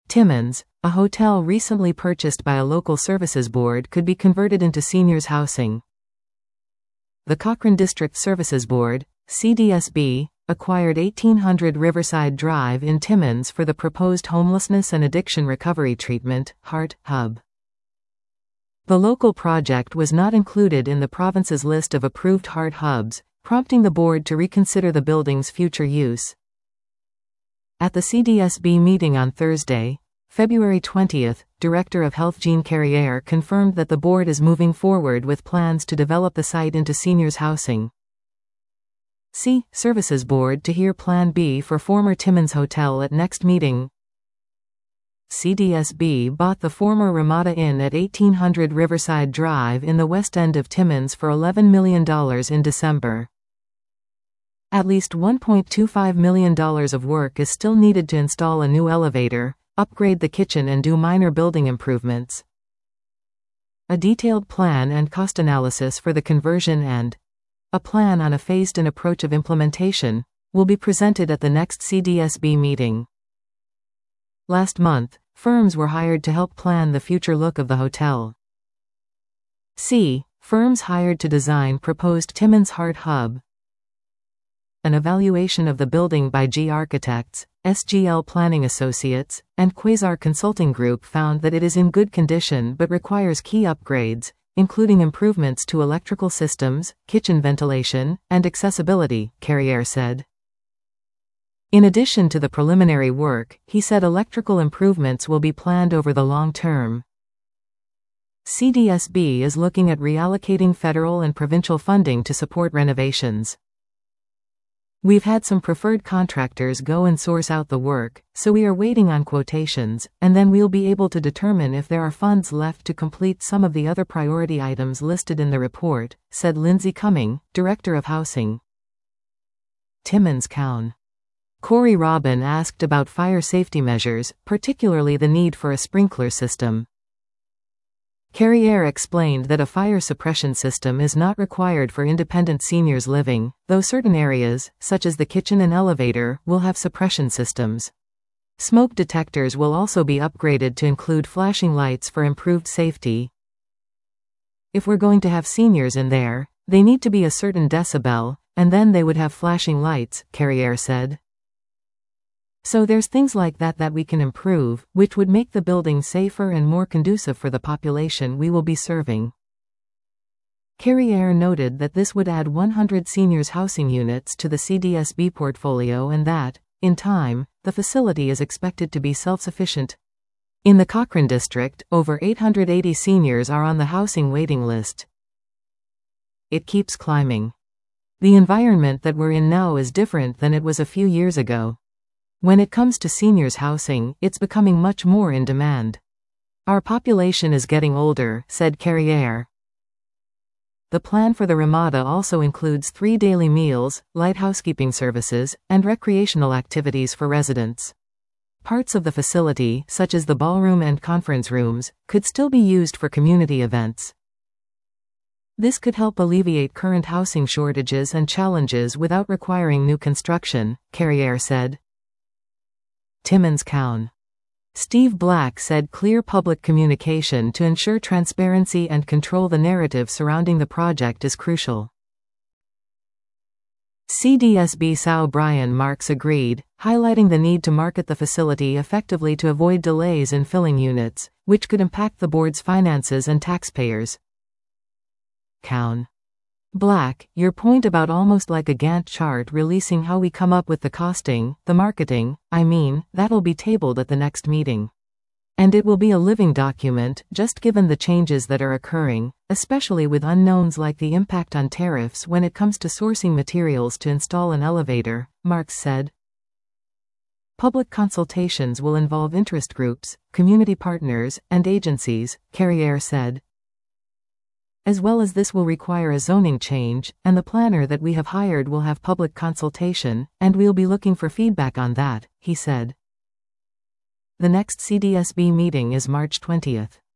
Timmins, a hotel recently purchased by a local services board, could be converted into seniors housing. The Cochrane District Services Board, CDSB, acquired 1800 Riverside Drive in Timmins for the proposed Homelessness and Addiction Recovery Treatment (HART) hub. The local project was not included in the province's list of approved HART hubs, prompting the board to reconsider the building's future use. At the CDSB meeting on Thursday, February 20, Director of Health Jean Carrière confirmed that the board is moving forward with plans to develop the site into seniors housing. See Services Board to hear Plan B for former Timmins Hotel at next meeting. CDSB bought the former Ramada Inn at 1800 Riverside Drive in the west end of Timmins for $11 million in December. At least $1.25 million of work is still needed to install a new elevator, upgrade the kitchen and do minor building improvements. A detailed plan and cost analysis for the conversion and a plan on a phased-in approach of implementation will be presented at the next CDSB meeting. Last month, firms were hired to help plan the future look of the hotel. C. Firms hired to design proposed Timmins HART hub. An evaluation of the building by G Architects, SGL Planning Associates, and Quasar Consulting Group found that it is in good condition but requires key upgrades, including improvements to electrical systems, kitchen ventilation, and accessibility, Carrière said. In addition to the preliminary work, he said electrical improvements will be planned over the long term. CDSB is looking at reallocating federal and provincial funding to support renovations. We've had some preferred contractors go and source out the work, so we are waiting on quotations, and then we'll be able to determine if there are funds left to complete some of the other priority items listed in the report, said Lindsay Cumming, Director of Housing. Timmins Cown. Corey Robin asked about fire safety measures, particularly the need for a sprinkler system. Carrière explained that a fire suppression system is not required for independent seniors living, though certain areas, such as the kitchen and elevator, will have suppression systems. Smoke detectors will also be upgraded to include flashing lights for improved safety. If we're going to have seniors in there, they need to be a certain decibel, and then they would have flashing lights, Carrière said. So there's things like that we can improve, which would make the building safer and more conducive for the population we will be serving. Carrière noted that this would add 100 seniors housing units to the CDSB portfolio and that, in time, the facility is expected to be self-sufficient. In the Cochrane district, over 880 seniors are on the housing waiting list. It keeps climbing. The environment that we're in now is different than it was a few years ago. When it comes to seniors housing, it's becoming much more in demand. Our population is getting older, said Carrière. The plan for the Ramada also includes 3 daily meals, light housekeeping services, and recreational activities for residents. Parts of the facility, such as the ballroom and conference rooms, could still be used for community events. This could help alleviate current housing shortages and challenges without requiring new construction, Carrière said. Timmins Cown. Steve Black said clear public communication to ensure transparency and control the narrative surrounding the project is crucial. CDSB Sal Brian Marks agreed, highlighting the need to market the facility effectively to avoid delays in filling units, which could impact the board's finances and taxpayers. Cown. Black, your point about almost like a Gantt chart releasing how we come up with the costing, the marketing, that'll be tabled at the next meeting. And it will be a living document, just given the changes that are occurring, especially with unknowns like the impact on tariffs when it comes to sourcing materials to install an elevator, Marks said. Public consultations will involve interest groups, community partners, and agencies, Carrière said. As well as this will require a zoning change, and the planner that we have hired will have public consultation, and we'll be looking for feedback on that, he said. The next CDSB meeting is March 20.